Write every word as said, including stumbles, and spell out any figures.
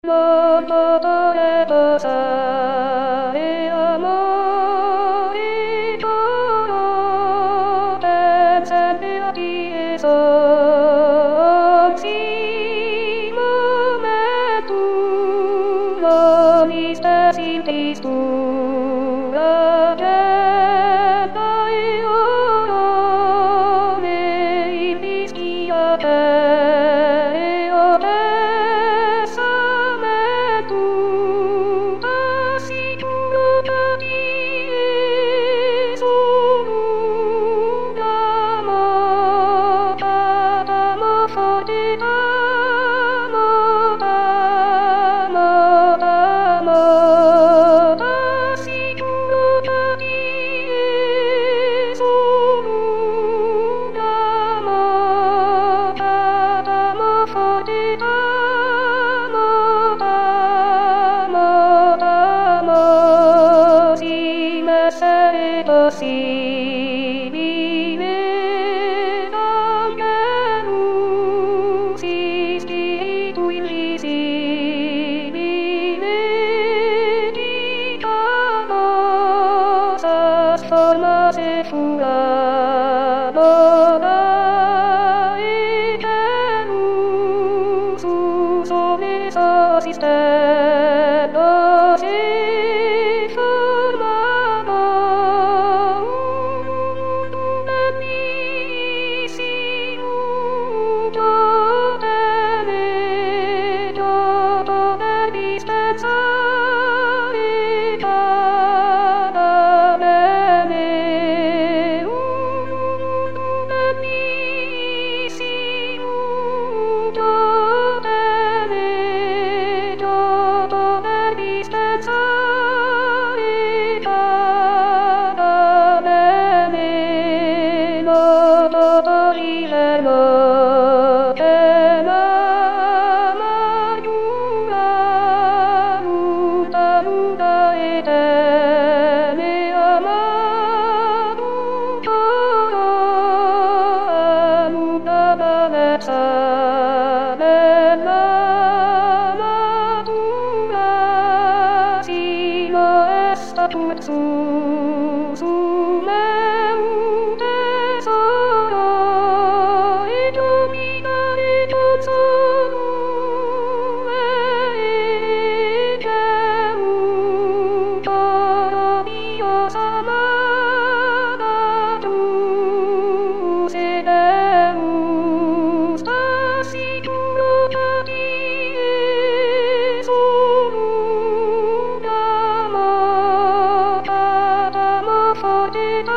No todo le pasa e amor y todo pensando aquí es oximo me tu lo viste sin tistura y oro me invisquia te essere possibile anche tu si spiritu invisibile di famosas formas e furono e che luz sobre sosistendo Tut su su meu tesoro e dominare tutto e che utoro mio samana tu se deus sta sicuro che ti sono for